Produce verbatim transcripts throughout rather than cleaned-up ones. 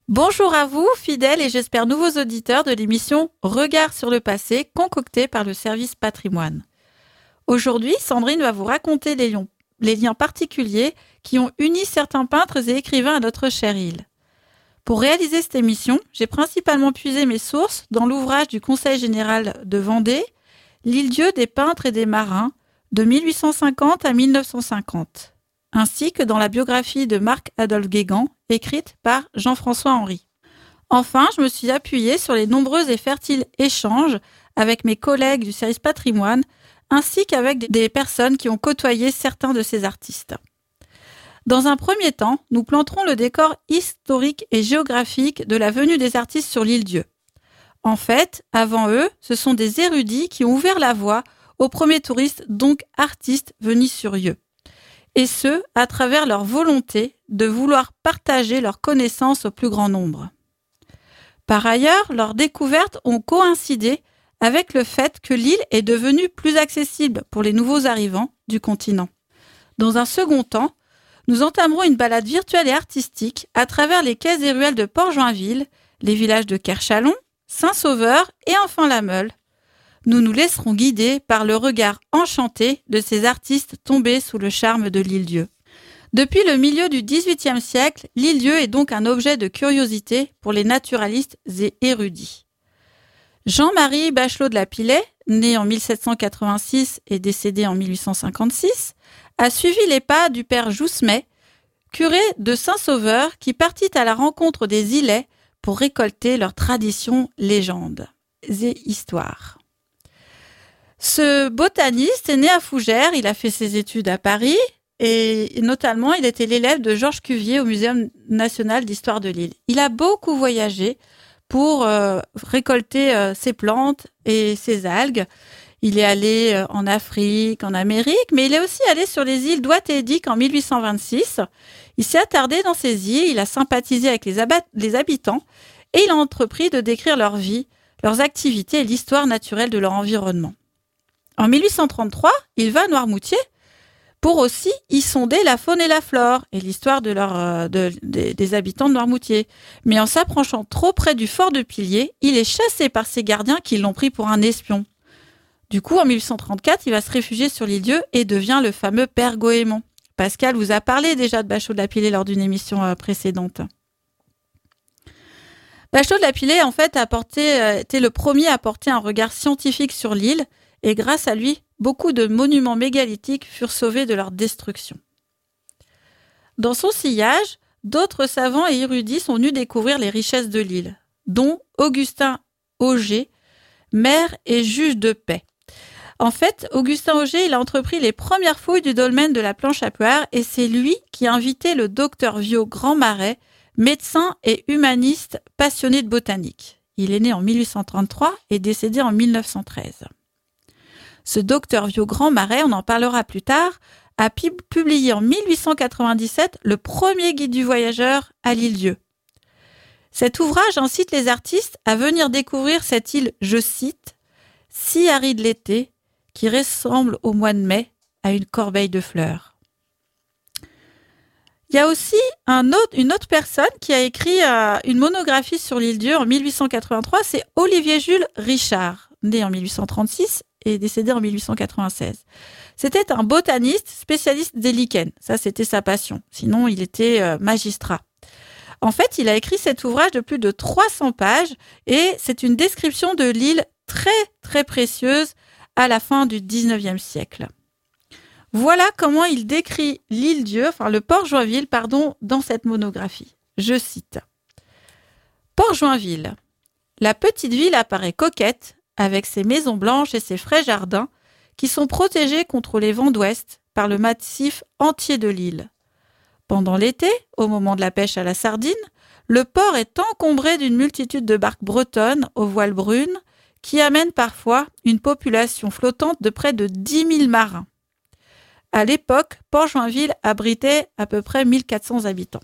Bonjour à vous, fidèles et j'espère nouveaux auditeurs de l'émission Regard sur le passé, concoctée par le service patrimoine. Aujourd'hui, Sandrine va vous raconter les, lions, les liens particuliers qui ont uni certains peintres et écrivains à notre chère île. Pour réaliser cette émission, j'ai principalement puisé mes sources dans l'ouvrage du Conseil général de Vendée, L'île-dieu des peintres et des marins, de mille huit cent cinquante à mille neuf cent cinquante, ainsi que dans la biographie de Marc-Adolphe Guégan, écrite par Jean-François Henry. Enfin, je me suis appuyée sur les nombreux et fertiles échanges avec mes collègues du service patrimoine, ainsi qu'avec des personnes qui ont côtoyé certains de ces artistes. Dans un premier temps, nous planterons le décor historique et géographique de la venue des artistes sur l'île-dieu. En fait, avant eux, ce sont des érudits qui ont ouvert la voie aux premiers touristes, donc artistes, venus sur lieu. Et ce, à travers leur volonté de vouloir partager leurs connaissances au plus grand nombre. Par ailleurs, leurs découvertes ont coïncidé avec le fait que l'île est devenue plus accessible pour les nouveaux arrivants du continent. Dans un second temps, nous entamerons une balade virtuelle et artistique à travers les quais et ruelles de Port-Joinville, les villages de Kerchalon, Saint-Sauveur et enfin la Meule. Nous nous laisserons guider par le regard enchanté de ces artistes tombés sous le charme de l'île-dieu. Depuis le milieu du dix-huitième siècle, l'île-dieu est donc un objet de curiosité pour les naturalistes et érudits. Jean-Marie Bachelot de la Pilet, né en mille sept cent quatre-vingt-six et décédé en mille huit cent cinquante-six, a suivi les pas du père Jousmet, curé de Saint-Sauveur, qui partit à la rencontre des Îlets pour récolter leurs traditions, légendes et histoires. Ce botaniste est né à Fougères, il a fait ses études à Paris et notamment il était l'élève de Georges Cuvier au Muséum national d'histoire de l'île. Il a beaucoup voyagé pour euh, récolter euh, ses plantes et ses algues. Il est allé euh, en Afrique, en Amérique, mais il est aussi allé sur les îles d'Ouate et Edic en mille huit cent vingt-six. Il s'est attardé dans ces îles, il a sympathisé avec les, abat- les habitants et il a entrepris de décrire leur vie, leurs activités et l'histoire naturelle de leur environnement. En mille huit cent trente-trois, il va à Noirmoutier pour aussi y sonder la faune et la flore et l'histoire de leur, euh, de, de, des habitants de Noirmoutier. Mais en s'approchant trop près du fort de Piliers, il est chassé par ses gardiens qui l'ont pris pour un espion. Du coup, en mille huit cent trente-quatre, il va se réfugier sur l'île-dieu et devient le fameux père Goémon. Pascal vous a parlé déjà de Bachelot de la Pilet lors d'une émission euh, précédente. Bachelot de la Pilet, en fait, a apporté, euh, était le premier à apporter un regard scientifique sur l'île et grâce à lui, beaucoup de monuments mégalithiques furent sauvés de leur destruction. Dans son sillage, d'autres savants et érudits sont venus découvrir les richesses de l'île, dont Augustin Auger, maire et juge de paix. En fait, Augustin Auger, il a entrepris les premières fouilles du dolmen de la Planche à Poire et c'est lui qui a invité le docteur Viaud Grand-Marais, médecin et humaniste passionné de botanique. Il est né en mille huit cent trente-trois et décédé en mille neuf cent treize. Ce docteur Viaud Grand-Marais, on en parlera plus tard, a publié en mille huit cent quatre-vingt-dix-sept le premier guide du voyageur à l'île-dieu. Cet ouvrage incite les artistes à venir découvrir cette île, je cite, « si aride l'été, qui ressemble au mois de mai à une corbeille de fleurs ». Il y a aussi un autre, une autre personne qui a écrit euh, une monographie sur l'île-dieu en mille huit cent quatre-vingt-trois, c'est Olivier Jules Richard, né en mille huit cent trente-six et décédé en mille huit cent quatre-vingt-seize. C'était un botaniste spécialiste des lichens, ça c'était sa passion, sinon il était euh, magistrat. En fait, il a écrit cet ouvrage de plus de trois cents pages et c'est une description de l'île très très précieuse à la fin du dix-neuvième siècle. Voilà comment il décrit l'île-dieu, enfin le Port-Joinville, pardon, dans cette monographie. Je cite. Port-Joinville. La petite ville apparaît coquette, avec ses maisons blanches et ses frais jardins, qui sont protégés contre les vents d'ouest par le massif entier de l'île. Pendant l'été, au moment de la pêche à la sardine, le port est encombré d'une multitude de barques bretonnes aux voiles brunes, qui amènent parfois une population flottante de près de dix mille marins. À l'époque, Port-Joinville abritait à peu près mille quatre cents habitants.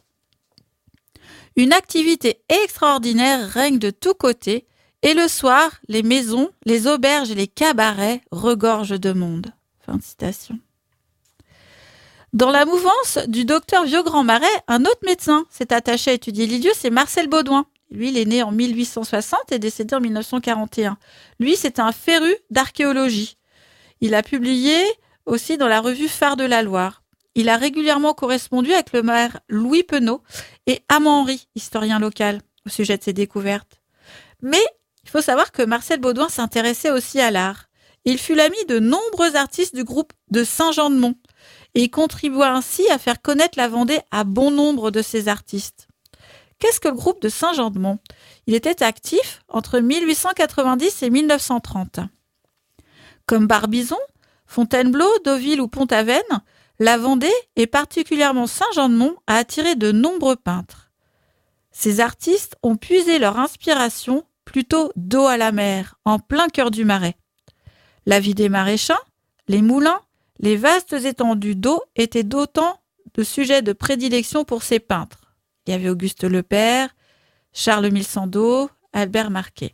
Une activité extraordinaire règne de tous côtés et le soir, les maisons, les auberges et les cabarets regorgent de monde. Fin de citation. Dans la mouvance du docteur Vieux-Grand-Marais, un autre médecin s'est attaché à étudier l'île-dieu, c'est Marcel Baudouin. Lui, il est né en mille huit cent soixante et décédé en mille neuf cent quarante et un. Lui, c'était un féru d'archéologie. Il a publié aussi dans la revue Phare de la Loire. Il a régulièrement correspondu avec le maire Louis Penaud et Amand Henry, historien local, au sujet de ses découvertes. Mais il faut savoir que Marcel Baudouin s'intéressait aussi à l'art. Il fut l'ami de nombreux artistes du groupe de Saint-Jean-de-Mont et il contribua ainsi à faire connaître la Vendée à bon nombre de ces artistes. Qu'est-ce que le groupe de Saint-Jean-de-Mont ? Il était actif entre mille huit cent quatre-vingt-dix et mille neuf cent trente. Comme Barbizon, Fontainebleau, Deauville ou Pont-Aven, la Vendée, et particulièrement Saint-Jean-de-Mont, a attiré de nombreux peintres. Ces artistes ont puisé leur inspiration plutôt dos à la mer, en plein cœur du Marais. La vie des maraîchers, les moulins, les vastes étendues d'eau étaient d'autant de sujets de prédilection pour ces peintres. Il y avait Auguste Lepère, Charles Mille-Sandeau, Albert Marquet.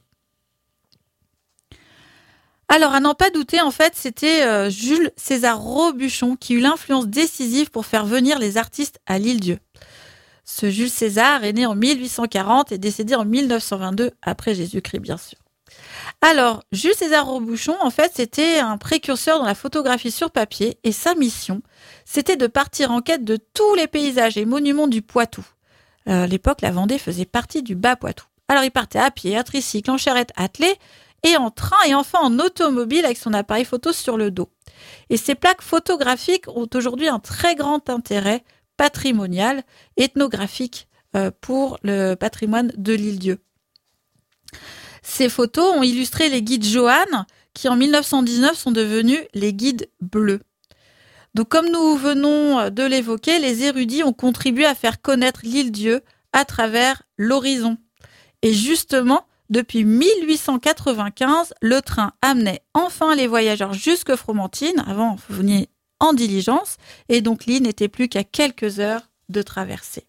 Alors, à n'en pas douter, en fait, c'était euh, Jules César Robuchon qui eut l'influence décisive pour faire venir les artistes à l'île-dieu. Ce Jules César est né en mille huit cent quarante et décédé en mille neuf cent vingt-deux, après Jésus-Christ, bien sûr. Alors, Jules César Robuchon, en fait, c'était un précurseur dans la photographie sur papier et sa mission, c'était de partir en quête de tous les paysages et monuments du Poitou. Euh, à l'époque, la Vendée faisait partie du Bas-Poitou. Alors, il partait à pied, à tricycle, en charrette attelée, et en train, et enfin en automobile avec son appareil photo sur le dos. Et ces plaques photographiques ont aujourd'hui un très grand intérêt patrimonial, ethnographique, euh, pour le patrimoine de l'île-dieu. Ces photos ont illustré les guides Johanne, qui en mille neuf cent dix-neuf sont devenus les guides bleus. Donc, comme nous venons de l'évoquer, les érudits ont contribué à faire connaître l'île-dieu à travers l'horizon. Et justement, depuis mille huit cent quatre-vingt-quinze, le train amenait enfin les voyageurs jusque Fromentine. Avant, vous veniez en diligence, et donc l'île n'était plus qu'à quelques heures de traversée.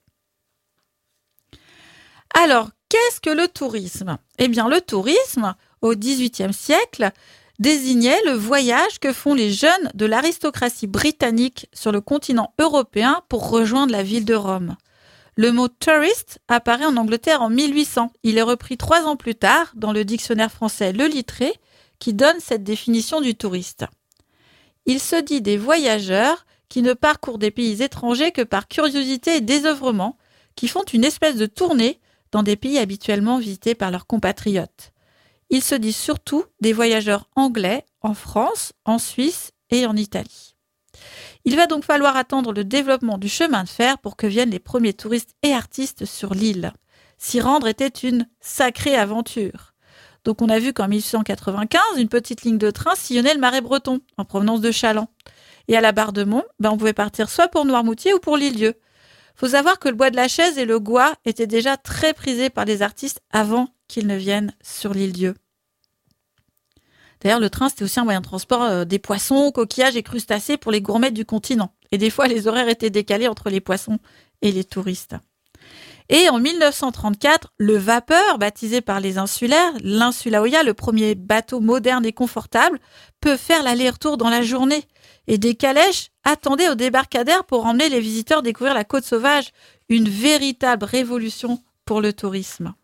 Alors, qu'est-ce que le tourisme ? Eh bien, le tourisme, au dix-huitième siècle, désignait le voyage que font les jeunes de l'aristocratie britannique sur le continent européen pour rejoindre la ville de Rome. Le mot « tourist » apparaît en Angleterre en mille huit cents. Il est repris trois ans plus tard dans le dictionnaire français Le Littré, qui donne cette définition du touriste. Il se dit des voyageurs qui ne parcourent des pays étrangers que par curiosité et désœuvrement, qui font une espèce de tournée dans des pays habituellement visités par leurs compatriotes. Il se dit surtout des voyageurs anglais en France, en Suisse et en Italie. Il va donc falloir attendre le développement du chemin de fer pour que viennent les premiers touristes et artistes sur l'île. S'y rendre était une sacrée aventure. Donc on a vu qu'en mille huit cent quatre-vingt-quinze, une petite ligne de train sillonnait le Marais breton, en provenance de Châlons. Et à la Barre-de-Mont, ben on pouvait partir soit pour Noirmoutier ou pour l'île-dieu. Faut savoir que le bois de la Chaise et le Gois étaient déjà très prisés par les artistes avant qu'ils ne viennent sur l'île-dieu. D'ailleurs, le train, c'était aussi un moyen de transport euh, des poissons, coquillages et crustacés pour les gourmets du continent. Et des fois, les horaires étaient décalés entre les poissons et les touristes. Et en mille neuf cent trente-quatre, le vapeur, baptisé par les insulaires, l'Insulaoia, le premier bateau moderne et confortable, peut faire l'aller-retour dans la journée. Et des calèches attendaient au débarcadère pour emmener les visiteurs découvrir la côte sauvage. Une véritable révolution pour le tourisme.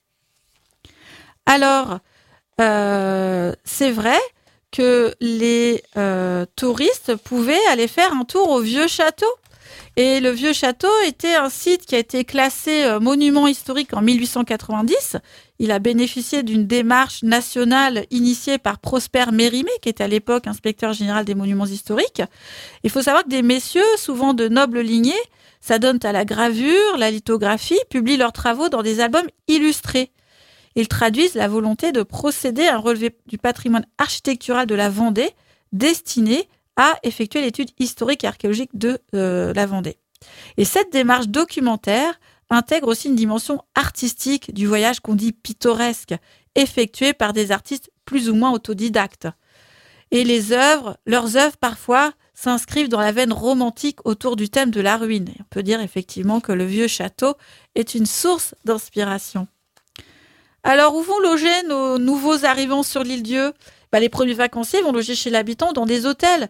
Alors, euh, c'est vrai que les euh, touristes pouvaient aller faire un tour au vieux château. Et le vieux château était un site qui a été classé euh, monument historique en mille huit cent quatre-vingt-dix. Il a bénéficié d'une démarche nationale initiée par Prosper Mérimée, qui était à l'époque inspecteur général des monuments historiques. Il faut savoir que des messieurs, souvent de nobles lignées, s'adonnent à la gravure, la lithographie, publient leurs travaux dans des albums illustrés. Ils traduisent la volonté de procéder à un relevé du patrimoine architectural de la Vendée, destiné à effectuer l'étude historique et archéologique de euh, la Vendée. Et cette démarche documentaire intègre aussi une dimension artistique du voyage qu'on dit pittoresque, effectué par des artistes plus ou moins autodidactes. Et les œuvres, leurs œuvres parfois s'inscrivent dans la veine romantique autour du thème de la ruine. Et on peut dire effectivement que le vieux château est une source d'inspiration. Alors, où vont loger nos nouveaux arrivants sur l'île-dieu ? Bah, les premiers vacanciers vont loger chez l'habitant dans des hôtels,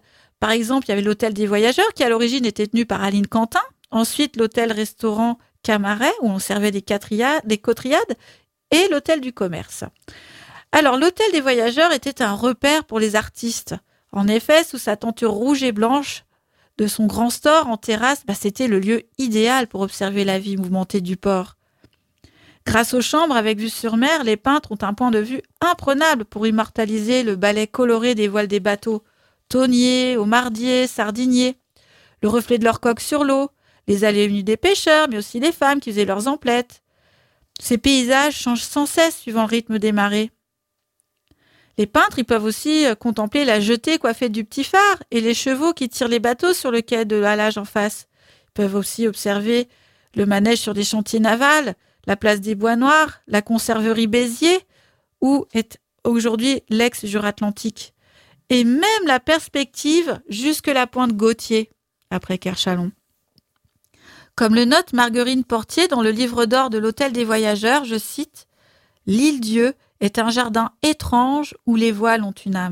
Par exemple, il y avait l'hôtel des voyageurs qui à l'origine était tenu par Aline Quentin. Ensuite, l'hôtel-restaurant Camaret où on servait des, des cotriades et l'hôtel du commerce. Alors, l'hôtel des voyageurs était un repère pour les artistes. En effet, sous sa tenture rouge et blanche de son grand store en terrasse, bah, c'était le lieu idéal pour observer la vie mouvementée du port. Grâce aux chambres avec vue sur mer, les peintres ont un point de vue imprenable pour immortaliser le ballet coloré des voiles des bateaux, thoniers, homardiers, sardiniers, le reflet de leurs coques sur l'eau, les allées et venues des pêcheurs, mais aussi les femmes qui faisaient leurs emplettes. Ces paysages changent sans cesse suivant le rythme des marées. Les peintres ils peuvent aussi contempler la jetée coiffée du petit phare et les chevaux qui tirent les bateaux sur le quai de halage en face. Ils peuvent aussi observer le manège sur des chantiers navals, la place des Bois Noirs, la conserverie Béziers, où est aujourd'hui l'ex-Jura Atlantique. Et même la perspective jusque la pointe Gautier, après Kerchalon. Comme le note Marguerite Portier dans le livre d'or de l'Hôtel des Voyageurs, je cite « L'île Dieu est un jardin étrange où les voiles ont une âme. »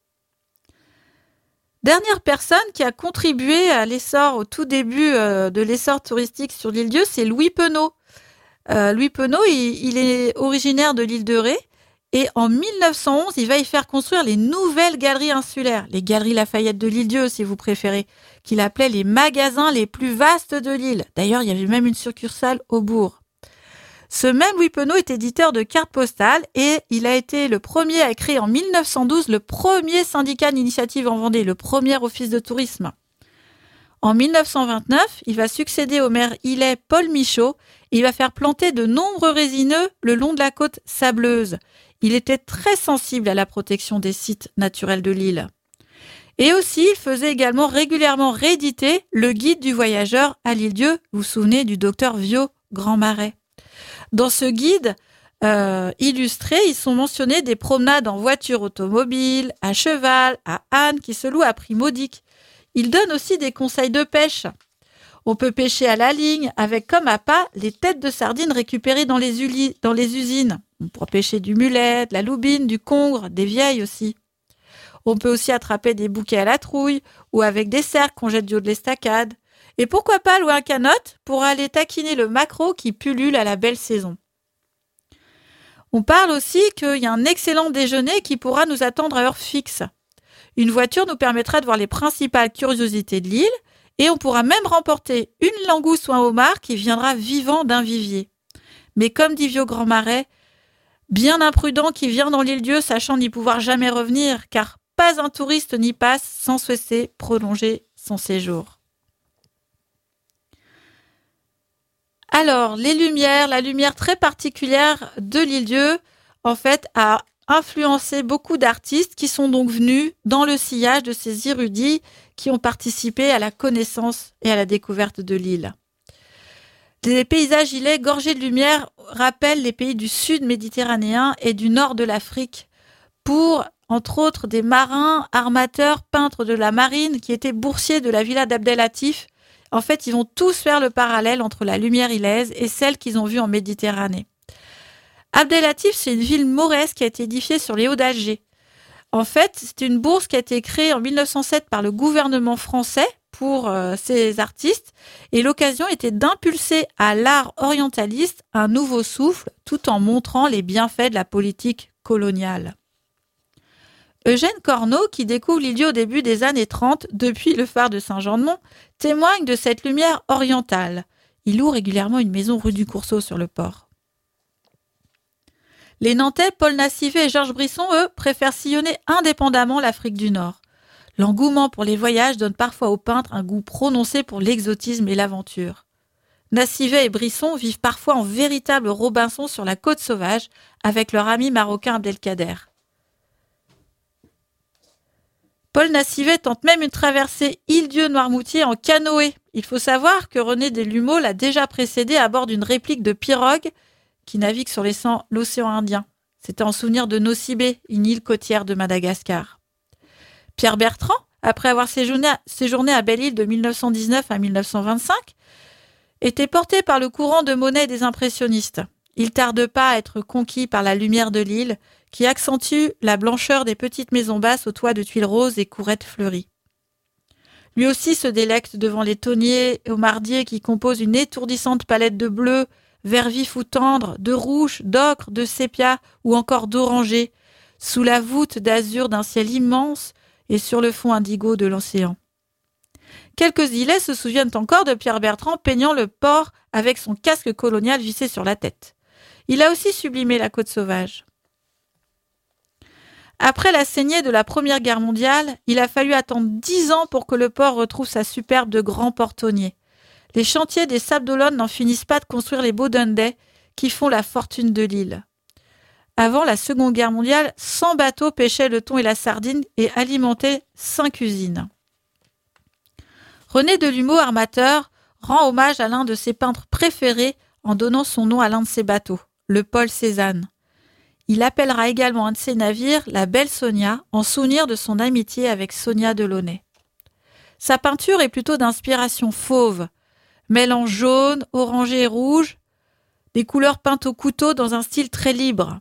Dernière personne qui a contribué à l'essor, au tout début euh, de l'essor touristique sur l'île Dieu, c'est Louis Penaud. Euh, Louis Penaud, il, il est originaire de l'île de Ré et en mille neuf cent onze, il va y faire construire les nouvelles galeries insulaires, les galeries Lafayette de l'île Dieu si vous préférez, qu'il appelait les magasins les plus vastes de l'île. D'ailleurs, il y avait même une succursale au bourg. Ce même Louis Penaud est éditeur de cartes postales et il a été le premier à créer en mille neuf cent douze le premier syndicat d'initiative en Vendée, le premier office de tourisme. En mille neuf cent vingt-neuf, il va succéder au maire ilais Paul Michaud et il va faire planter de nombreux résineux le long de la côte sableuse. Il était très sensible à la protection des sites naturels de l'île. Et aussi, il faisait également régulièrement rééditer le guide du voyageur à l'île Dieu. Vous vous souvenez du docteur Viau Grand Marais. Dans ce guide euh, illustré, ils sont mentionnés des promenades en voiture automobile, à cheval, à âne qui se louent à prix modique. Il donne aussi des conseils de pêche. On peut pêcher à la ligne avec comme appât les têtes de sardines récupérées dans les, uli- dans les usines. On peut pêcher du mulet, de la loubine, du congre, des vieilles aussi. On peut aussi attraper des bouquets à la trouille ou avec des cercles qu'on jette du haut de l'estacade. Et pourquoi pas louer un canot pour aller taquiner le maquereau qui pullule à la belle saison. On parle aussi qu'il y a un excellent déjeuner qui pourra nous attendre à heure fixe. Une voiture nous permettra de voir les principales curiosités de l'île et on pourra même remporter une langouste ou un homard qui viendra vivant d'un vivier. Mais comme dit Viau Grand Marais, bien imprudent qui vient dans l'île Dieu sachant n'y pouvoir jamais revenir, car pas un touriste n'y passe sans souhaiter prolonger son séjour. Alors, les lumières, la lumière très particulière de l'île Dieu, en fait, a influencé beaucoup d'artistes qui sont donc venus dans le sillage de ces érudits qui ont participé à la connaissance et à la découverte de l'île. Les paysages îlets gorgés de lumière rappellent les pays du sud méditerranéen et du nord de l'Afrique pour, entre autres, des marins, armateurs, peintres de la marine qui étaient boursiers de la villa d'Abdel-Latif. En fait, ils vont tous faire le parallèle entre la lumière ilaise et celle qu'ils ont vue en Méditerranée. Abdel-Latif, c'est une ville mauresque qui a été édifiée sur les hauts d'Alger. En fait, c'est une bourse qui a été créée en mille neuf cent sept par le gouvernement français pour euh, ces artistes et l'occasion était d'impulser à l'art orientaliste un nouveau souffle tout en montrant les bienfaits de la politique coloniale. Eugène Corneau, qui découvre l'île Dieu au début des années trente, depuis le phare de Saint-Jean-de-Mont, témoigne de cette lumière orientale. Il loue régulièrement une maison rue du Coursault sur le port. Les Nantais, Paul Nassivet et Georges Brisson, eux, préfèrent sillonner indépendamment l'Afrique du Nord. L'engouement pour les voyages donne parfois aux peintres un goût prononcé pour l'exotisme et l'aventure. Nassivet et Brisson vivent parfois en véritables Robinson sur la côte sauvage avec leur ami marocain Abdelkader. Paul Nassivet tente même une traversée Île-Dieu-Noirmoutier en canoë. Il faut savoir que René Deslumeaux l'a déjà précédé à bord d'une réplique de pirogue qui navigue sur l'océan Indien. C'était en souvenir de Nocibé, une île côtière de Madagascar. Pierre Bertrand, après avoir séjourné à, séjourné à Belle-Île de mille neuf cent dix-neuf à mille neuf cent vingt-cinq, était porté par le courant de Monet des impressionnistes. Il tarde pas à être conquis par la lumière de l'île, qui accentue la blancheur des petites maisons basses aux toits de tuiles roses et courettes fleuries. Lui aussi se délecte devant les tonniers au mardier qui composent une étourdissante palette de bleu, vert vif ou tendre, de rouge, d'ocre, de sépia ou encore d'oranger, sous la voûte d'azur d'un ciel immense et sur le fond indigo de l'océan. Quelques îlets se souviennent encore de Pierre Bertrand peignant le port avec son casque colonial vissé sur la tête. Il a aussi sublimé la côte sauvage. Après la saignée de la Première Guerre mondiale, il a fallu attendre dix ans pour que le port retrouve sa superbe de grands portonniers. Les chantiers des Sables d'Olonne n'en finissent pas de construire les beaux Dundee qui font la fortune de l'île. Avant la Seconde Guerre mondiale, cent bateaux pêchaient le thon et la sardine et alimentaient cinq usines. René Delumeau, armateur, rend hommage à l'un de ses peintres préférés en donnant son nom à l'un de ses bateaux, le Paul Cézanne. Il appellera également un de ses navires la Belle Sonia en souvenir de son amitié avec Sonia Delaunay. Sa peinture est plutôt d'inspiration fauve, mélange jaune, orangé et rouge, des couleurs peintes au couteau dans un style très libre.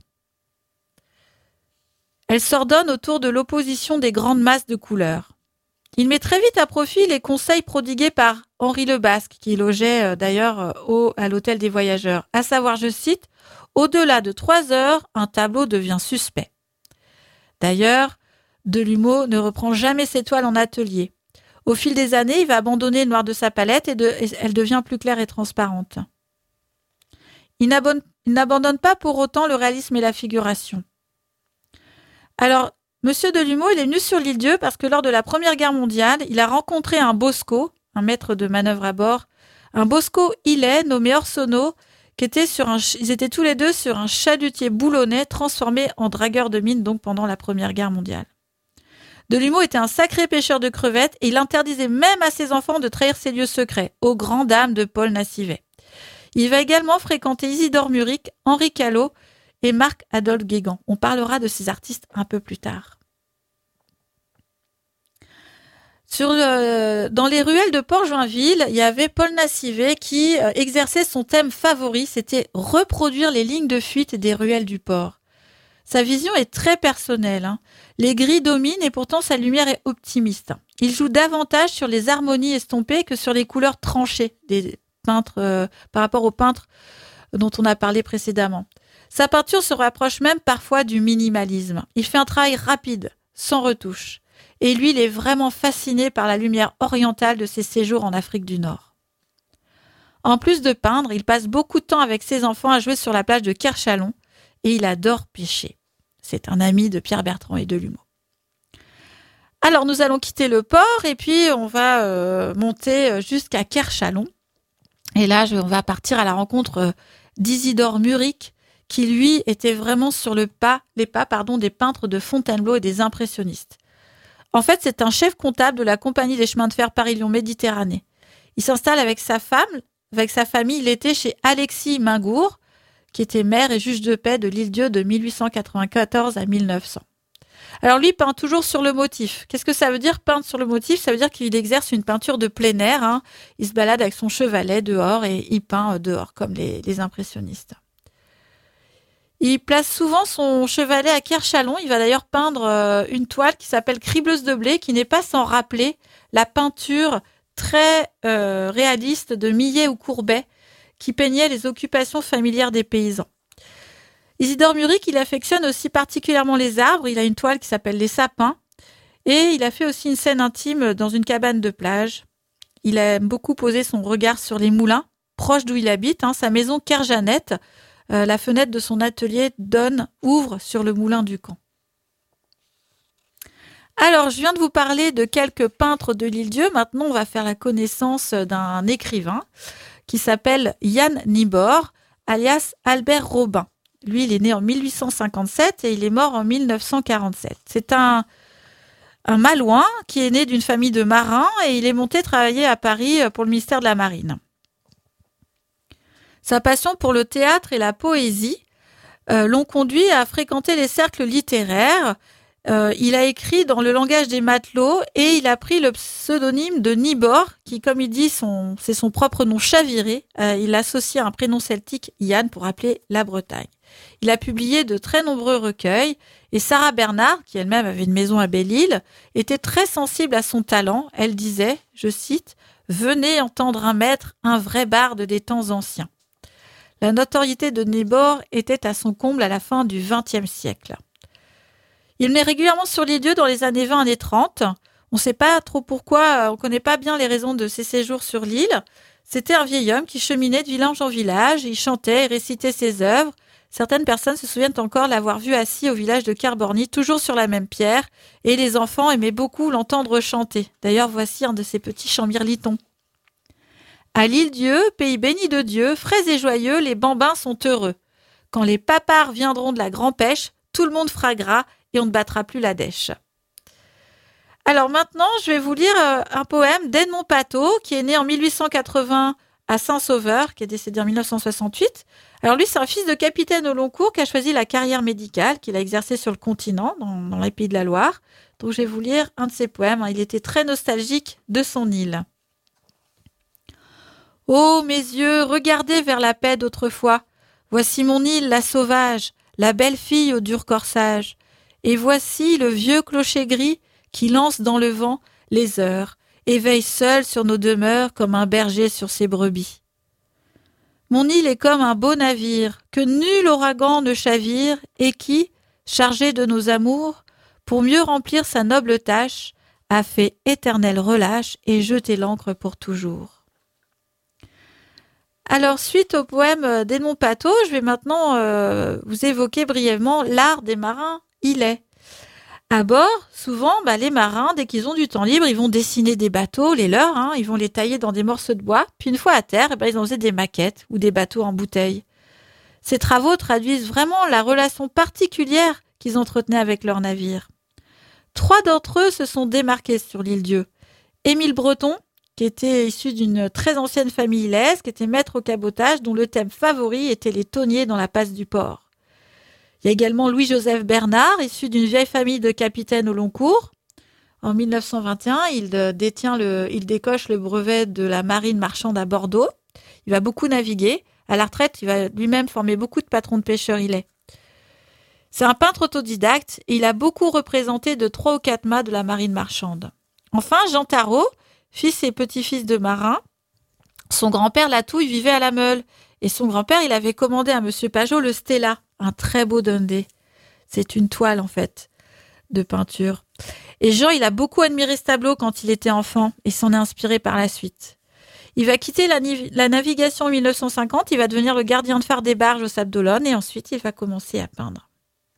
Elle s'ordonne autour de l'opposition des grandes masses de couleurs. Il met très vite à profit les conseils prodigués par Henri Le Basque, qui logeait d'ailleurs au, à l'hôtel des voyageurs, à savoir, je cite, « Au-delà de trois heures, un tableau devient suspect ». D'ailleurs, Delumeau ne reprend jamais ses toiles en atelier. Au fil des années, il va abandonner le noir de sa palette et, de, et elle devient plus claire et transparente. Il n'abandonne, il n'abandonne pas pour autant le réalisme et la figuration. Alors, Monsieur Delumeau, il est venu sur l'île Dieu parce que lors de la Première Guerre mondiale, il a rencontré un bosco, un maître de manœuvre à bord, un bosco îlais nommé Orsono, qui était sur un, ils étaient tous les deux sur un chalutier boulonnais transformé en dragueur de mine, donc pendant la Première Guerre mondiale. Delumeau était un sacré pêcheur de crevettes et il interdisait même à ses enfants de trahir ses lieux secrets, aux grandes dames de Paul Nassivet. Il va également fréquenter Isidore Muric, Henri Callot et Marc-Adolphe Guégan. On parlera de ces artistes un peu plus tard. Sur le, dans les ruelles de Port-Joinville, il y avait Paul Nassivet qui euh, exerçait son thème favori, c'était reproduire les lignes de fuite des ruelles du port. Sa vision est très personnelle, hein. Les gris dominent et pourtant sa lumière est optimiste. Il joue davantage sur les harmonies estompées que sur les couleurs tranchées des peintres euh, par rapport aux peintres dont on a parlé précédemment. Sa peinture se rapproche même parfois du minimalisme. Il fait un travail rapide, sans retouche. Et lui, il est vraiment fasciné par la lumière orientale de ses séjours en Afrique du Nord. En plus de peindre, il passe beaucoup de temps avec ses enfants à jouer sur la plage de Kerchalon et il adore pêcher. C'est un ami de Pierre Bertrand et Delumeau. Alors, nous allons quitter le port et puis on va euh, monter jusqu'à Kerchalon. Et là, je, on va partir à la rencontre d'Isidore Muric, qui lui était vraiment sur le pas, les pas pardon, des peintres de Fontainebleau et des impressionnistes. En fait, c'est un chef comptable de la Compagnie des chemins de fer Paris-Lyon Méditerranée. Il s'installe avec sa femme, avec sa famille l'été chez Alexis Mingour, qui était maire et juge de paix de l'île Dieu de mille huit cent quatre-vingt-quatorze à mille neuf cents. Alors lui, il peint toujours sur le motif. Qu'est-ce que ça veut dire, peindre sur le motif? Ça veut dire qu'il exerce une peinture de plein air. Hein. Il se balade avec son chevalet dehors et il peint dehors, comme les, les impressionnistes. Il place souvent son chevalet à Kerchalon. Il va d'ailleurs peindre euh, une toile qui s'appelle Cribleuse de blé, qui n'est pas sans rappeler la peinture très euh, réaliste de Millet ou Courbet, qui peignait les occupations familières des paysans. Isidore Muric, il affectionne aussi particulièrement les arbres. Il a une toile qui s'appelle Les sapins. Et il a fait aussi une scène intime dans une cabane de plage. Il aime beaucoup poser son regard sur les moulins, proche d'où il habite. Hein, sa maison Kerjanette, Euh, la fenêtre de son atelier donne, ouvre sur le moulin du camp. Alors, je viens de vous parler de quelques peintres de l'île Dieu. Maintenant, on va faire la connaissance d'un écrivain qui s'appelle Yann Nibor, alias Albert Robin. Lui, il est né en mille huit cent cinquante-sept et il est mort en mille neuf cent quarante-sept. C'est un, un Malouin qui est né d'une famille de marins et il est monté travailler à Paris pour le ministère de la Marine. Sa passion pour le théâtre et la poésie euh, l'ont conduit à fréquenter les cercles littéraires. Euh, il a écrit dans le langage des matelots et il a pris le pseudonyme de Nibor, qui, comme il dit, son, c'est son propre nom chaviré. Euh, il l'associe à un prénom celtique, Yann, pour appeler la Bretagne. Il a publié de très nombreux recueils et Sarah Bernard, qui elle-même avait une maison à Belle-Île, était très sensible à son talent. Elle disait, je cite, « Venez entendre un maître, un vrai barde des temps anciens ». La notoriété de Nébor était à son comble à la fin du vingtième siècle. Il venait régulièrement sur l'île Dieu dans les années vingt et trente. On ne sait pas trop pourquoi, on ne connaît pas bien les raisons de ses séjours sur l'île. C'était un vieil homme qui cheminait de village en village, il chantait et récitait ses œuvres. Certaines personnes se souviennent encore l'avoir vu assis au village de Carborny, toujours sur la même pierre, et les enfants aimaient beaucoup l'entendre chanter. D'ailleurs, voici un de ces petits chants mirlitons. À l'île Dieu, pays béni de Dieu, frais et joyeux, les bambins sont heureux. Quand les papards viendront de la grand-pêche, tout le monde fera gras et on ne battra plus la dèche. Alors maintenant, je vais vous lire un poème d'Edmond Patot, qui est né en mille huit cent quatre-vingts à Saint-Sauveur, qui est décédé en mille neuf cent soixante-huit. Alors lui, c'est un fils de capitaine au long cours qui a choisi la carrière médicale, qu'il a exercée sur le continent, dans, dans les Pays de la Loire. Donc je vais vous lire un de ses poèmes. Il était très nostalgique de son île. Ô mes yeux, regardez vers la paix d'autrefois. Voici mon île, la sauvage, la belle fille au dur corsage. Et voici le vieux clocher gris qui lance dans le vent les heures et veille seul sur nos demeures comme un berger sur ses brebis. Mon île est comme un beau navire que nul ouragan ne chavire et qui, chargé de nos amours, pour mieux remplir sa noble tâche, a fait éternel relâche et jeté l'ancre pour toujours. Alors, suite au poème d'Edmond Patot, je vais maintenant euh, vous évoquer brièvement l'art des marins îlets. À bord, souvent, bah, les marins, dès qu'ils ont du temps libre, ils vont dessiner des bateaux, les leurs, hein, ils vont les tailler dans des morceaux de bois, puis une fois à terre, eh ben, ils en faisaient des maquettes ou des bateaux en bouteille. Ces travaux traduisent vraiment la relation particulière qu'ils entretenaient avec leurs navires. Trois d'entre eux se sont démarqués sur l'île Dieu. Émile Breton, qui était issu d'une très ancienne famille ilaise, qui était maître au cabotage, dont le thème favori était les tonniers dans la passe du port. Il y a également Louis-Joseph Bernard, issu d'une vieille famille de capitaines au long cours. En mille neuf cent vingt et un, il détient le, il décoche le brevet de la marine marchande à Bordeaux. Il va beaucoup naviguer. À la retraite, il va lui-même former beaucoup de patrons de pêcheurs îlets. C'est un peintre autodidacte et il a beaucoup représenté de trois ou quatre mâts de la marine marchande. Enfin, Jean Tarot, fils et petit-fils de marins, son grand-père Latouille vivait à la Meule. Et son grand-père, il avait commandé à monsieur Pajot le Stella, un très beau Dundee. C'est une toile, en fait, de peinture. Et Jean, il a beaucoup admiré ce tableau quand il était enfant et s'en est inspiré par la suite. Il va quitter la, la navigation en mille neuf cent cinquante, il va devenir le gardien de phare des barges au Sable d'Olonne et ensuite, il va commencer à peindre.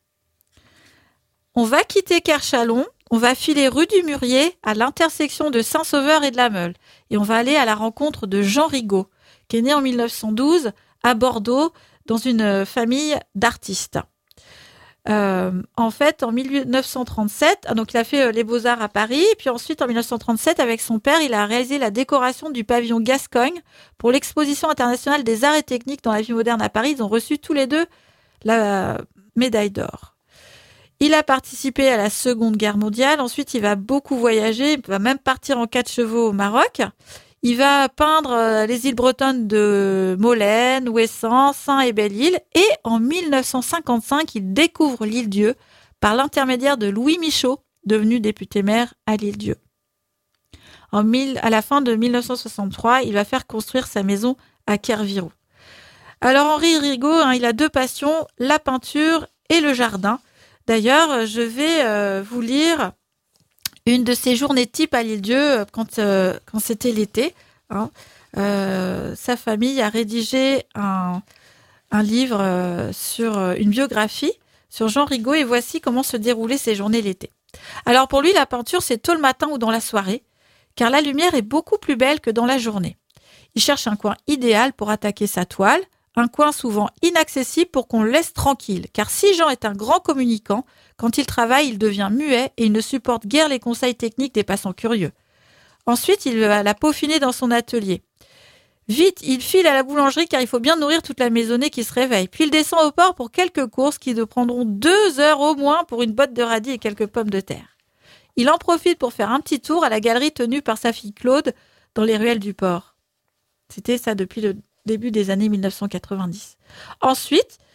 On va quitter Kerchalon, on va filer rue du Murier à l'intersection de Saint-Sauveur et de la Meule. Et on va aller à la rencontre de Jean Rigaud, qui est né en mille neuf cent douze à Bordeaux dans une famille d'artistes. Euh, en fait, en mille neuf cent trente-sept, donc il a fait les Beaux-Arts à Paris, puis ensuite en mille neuf cent trente-sept, avec son père, il a réalisé la décoration du pavillon Gascogne pour l'exposition internationale des arts et techniques dans la vie moderne à Paris. Ils ont reçu tous les deux la médaille d'or. Il a participé à la Seconde Guerre mondiale. Ensuite, il va beaucoup voyager. Il va même partir en quatre chevaux au Maroc. Il va peindre les îles bretonnes de Molène, Ouessant, Saint et Belle-Île. Et en mille neuf cent cinquante-cinq, il découvre l'île Dieu par l'intermédiaire de Louis Michaud, devenu député-maire à l'île Dieu. En mille, à la fin de mille neuf cent soixante-trois, il va faire construire sa maison à Kervirou. Alors Henri Rigaud, hein, il a deux passions, la peinture et le jardin. D'ailleurs, je vais euh, vous lire une de ses journées type à l'île Dieu quand, euh, quand c'était l'été. Hein. Euh, sa famille a rédigé un, un livre euh, sur euh, une biographie sur Jean Rigaud et voici comment se déroulaient ses journées l'été. Alors pour lui, la peinture, c'est tôt le matin ou dans la soirée, car la lumière est beaucoup plus belle que dans la journée. Il cherche un coin idéal pour attaquer sa toile, un coin souvent inaccessible pour qu'on le laisse tranquille, car si Jean est un grand communicant, quand il travaille, il devient muet et il ne supporte guère les conseils techniques des passants curieux. Ensuite, il va la peaufiner dans son atelier. Vite, il file à la boulangerie car il faut bien nourrir toute la maisonnée qui se réveille. Puis il descend au port pour quelques courses qui ne prendront deux heures au moins pour une botte de radis et quelques pommes de terre. Il en profite pour faire un petit tour à la galerie tenue par sa fille Claude dans les ruelles du port. C'était ça depuis le début des années mille neuf cent quatre-vingt-dix. Ensuite,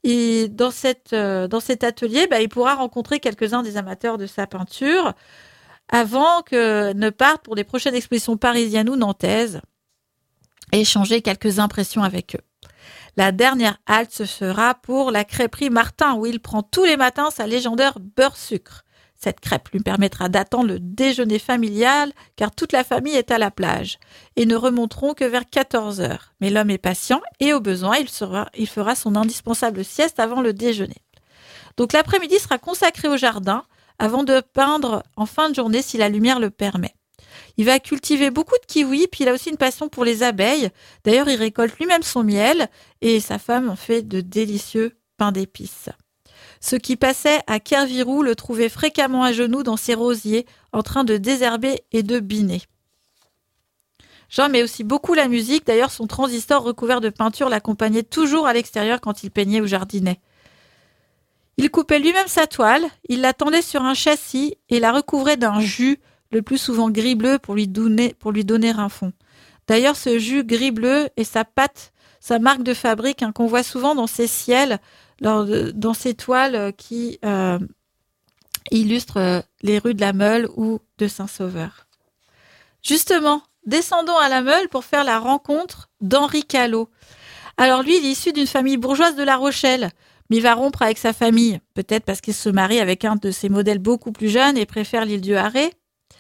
Et dans, cette, euh, dans cet atelier, bah, il pourra rencontrer quelques-uns des amateurs de sa peinture avant que ne partent pour les prochaines expositions parisiennes ou nantaises et échanger quelques impressions avec eux. La dernière halte se fera pour la crêperie Martin, où il prend tous les matins sa légendaire beurre-sucre. Cette crêpe lui permettra d'attendre le déjeuner familial, car toute la famille est à la plage, et ne remonteront que vers quatorze heures. Mais l'homme est patient, et au besoin, il, sera, il fera son indispensable sieste avant le déjeuner. Donc l'après-midi sera consacré au jardin, avant de peindre en fin de journée si la lumière le permet. Il va cultiver beaucoup de kiwis, puis il a aussi une passion pour les abeilles. D'ailleurs, il récolte lui-même son miel, et sa femme en fait de délicieux pains d'épices. Ceux qui passaient à Kervirou le trouvaient fréquemment à genoux dans ses rosiers, en train de désherber et de biner. Jean aimait aussi beaucoup la musique. D'ailleurs, son transistor recouvert de peinture l'accompagnait toujours à l'extérieur quand il peignait ou jardinait. Il coupait lui-même sa toile, il la tendait sur un châssis et la recouvrait d'un jus, le plus souvent gris-bleu, pour lui donner, pour lui donner un fond. D'ailleurs, ce jus gris-bleu est sa pâte, sa marque de fabrique, hein, qu'on voit souvent dans ses ciels, dans ces toiles qui euh, illustrent les rues de la Meule ou de Saint-Sauveur. Justement, descendons à la Meule pour faire la rencontre d'Henri Callot. Alors lui, il est issu d'une famille bourgeoise de La Rochelle, mais il va rompre avec sa famille, peut-être parce qu'il se marie avec un de ses modèles beaucoup plus jeunes et préfère l'île du Harré.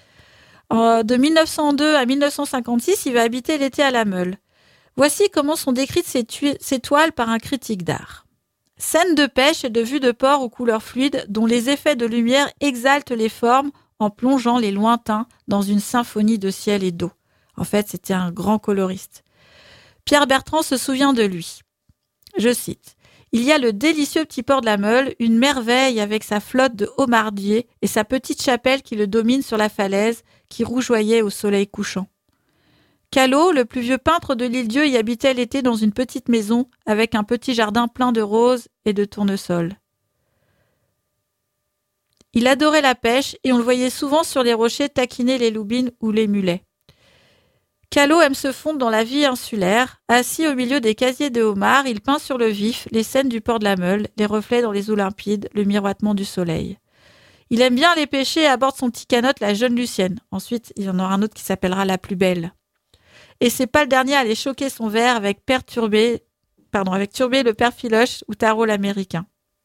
De mille neuf cent deux à mille neuf cent cinquante-six, il va habiter l'été à la Meule. Voici comment sont décrites ces, tu- ces toiles par un critique d'art. Scène de pêche et de vue de port aux couleurs fluides dont les effets de lumière exaltent les formes en plongeant les lointains dans une symphonie de ciel et d'eau. En fait, c'était un grand coloriste. Pierre Bertrand se souvient de lui. Je cite. « Il y a le délicieux petit port de la Meule, une merveille avec sa flotte de homardiers et sa petite chapelle qui le domine sur la falaise, qui rougeoyait au soleil couchant. Callot, le plus vieux peintre de l'Île-Dieu, y habitait l'été dans une petite maison avec un petit jardin plein de roses et de tournesols. Il adorait la pêche et on le voyait souvent sur les rochers taquiner les loubines ou les mulets. Callot aime se fondre dans la vie insulaire. Assis au milieu des casiers de homards, il peint sur le vif les scènes du port de la Meule, les reflets dans les eaux limpides, le miroitement du soleil. Il aime bien les pêcher et aborde son petit canot la jeune Lucienne. Ensuite, il y en aura un autre qui s'appellera la plus belle. Et c'est pas le dernier à aller choquer son verre avec Perturbé, pardon, avec Turbé le père Filoche ou Tarot l'américain.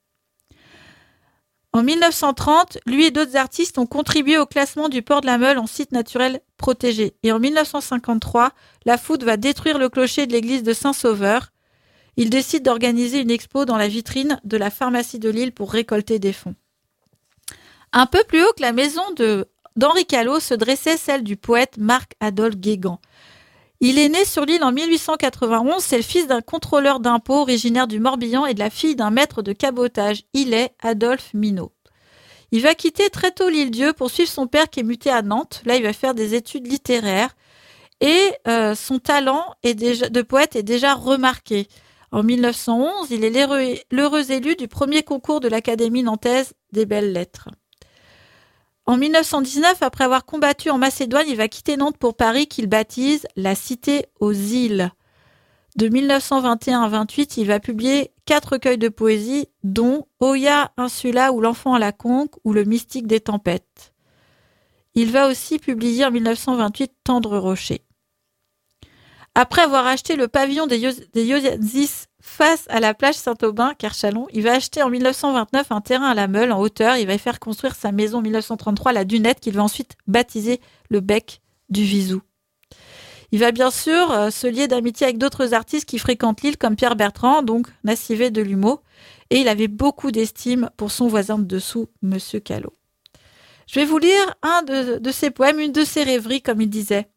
En mille neuf cent trente, lui et d'autres artistes ont contribué au classement du port de la Meule en site naturel protégé. Et en mille neuf cent cinquante-trois, la foudre va détruire le clocher de l'église de Saint-Sauveur. Il décide d'organiser une expo dans la vitrine de la pharmacie de Lille pour récolter des fonds. Un peu plus haut que la maison de, d'Henri Callot se dressait celle du poète Marc-Adolphe Guégan. Il est né sur l'île en mille huit cent quatre-vingt-onze, c'est le fils d'un contrôleur d'impôts originaire du Morbihan et de la fille d'un maître de cabotage, il est Adolphe Minot. Il va quitter très tôt l'Île-Dieu pour suivre son père qui est muté à Nantes. Là, il va faire des études littéraires et euh, son talent est déjà, de poète est déjà remarqué. En mille neuf cent onze, il est l'heureux, l'heureux élu du premier concours de l'Académie nantaise des belles lettres. En mille neuf cent dix-neuf, après avoir combattu en Macédoine, il va quitter Nantes pour Paris qu'il baptise la Cité aux îles. De mille neuf cent vingt et un à vingt-huit, il va publier quatre recueils de poésie, dont Oya Insula ou L'enfant à la conque ou Le mystique des tempêtes. Il va aussi publier en mille neuf cent vingt-huit Tendre rocher. Après avoir acheté le pavillon des, Yo- des Yozis face à la plage Saint-Aubin, Kerchalon, il va acheter en mille neuf cent vingt-neuf un terrain à la Meule en hauteur. Il va faire construire sa maison en mille neuf cent trente-trois, la Dunette, qu'il va ensuite baptiser le bec du Vizou. Il va bien sûr euh, se lier d'amitié avec d'autres artistes qui fréquentent l'île, comme Pierre Bertrand, donc Nassivé de Lumeau, et il avait beaucoup d'estime pour son voisin de dessous, Monsieur Callot. Je vais vous lire un de, de ses poèmes, une de ses rêveries, comme il disait.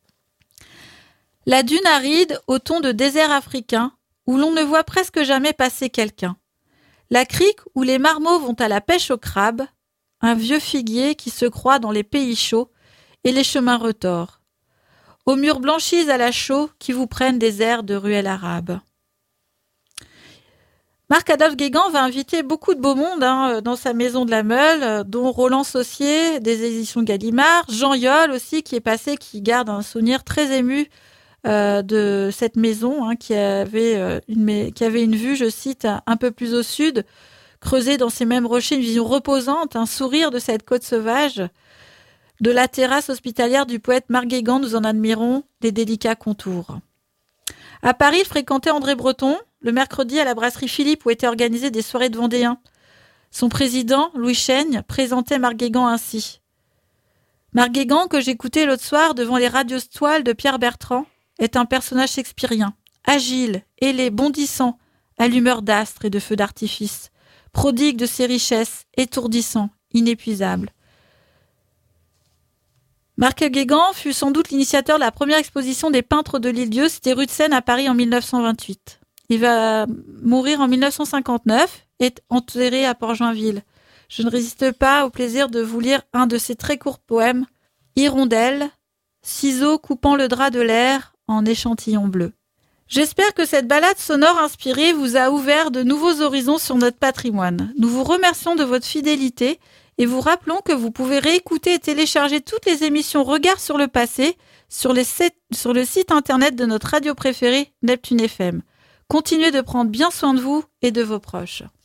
La dune aride au ton de désert africain, où l'on ne voit presque jamais passer quelqu'un. La crique où les marmots vont à la pêche au crabe, un vieux figuier qui se croit dans les pays chauds et les chemins retors. Aux murs blanchis à la chaux qui vous prennent des airs de ruelles arabes. Marc-Adolphe Guégan va inviter beaucoup de beau monde hein, dans sa maison de la Meule, dont Roland Saucier, des éditions Gallimard, Jean Yol aussi, qui est passé, qui garde un souvenir très ému euh, de cette maison hein, qui, avait, euh, une, qui avait une vue, je cite, un peu plus au sud, creusée dans ces mêmes rochers, une vision reposante, un sourire de cette côte sauvage. De la terrasse hospitalière du poète Marc Guégan, nous en admirons les délicats contours. À Paris, il fréquentait André Breton, le mercredi à la brasserie Philippe où étaient organisées des soirées de Vendéens. Son président, Louis Chaigne, présentait Marc Guégan ainsi. Marc Guégan, que j'écoutais l'autre soir devant les radios-toiles de Pierre Bertrand, est un personnage shakespearien, agile, ailé, bondissant, allumeur d'astres et de feux d'artifice, prodigue de ses richesses, étourdissant, inépuisable. Marc Guégan fut sans doute l'initiateur de la première exposition des peintres de l'Île-Dieu, c'était rue de Seine à Paris en mille neuf cent vingt-huit. Il va mourir en mille neuf cent cinquante-neuf et est enterré à Port-Joinville. Je ne résiste pas au plaisir de vous lire un de ses très courts poèmes, Hirondelle, ciseaux coupant le drap de l'air en échantillon bleu. J'espère que cette balade sonore inspirée vous a ouvert de nouveaux horizons sur notre patrimoine. Nous vous remercions de votre fidélité et vous rappelons que vous pouvez réécouter et télécharger toutes les émissions Regard sur le passé sur, les set- sur le site internet de notre radio préférée, Neptune F M. Continuez de prendre bien soin de vous et de vos proches.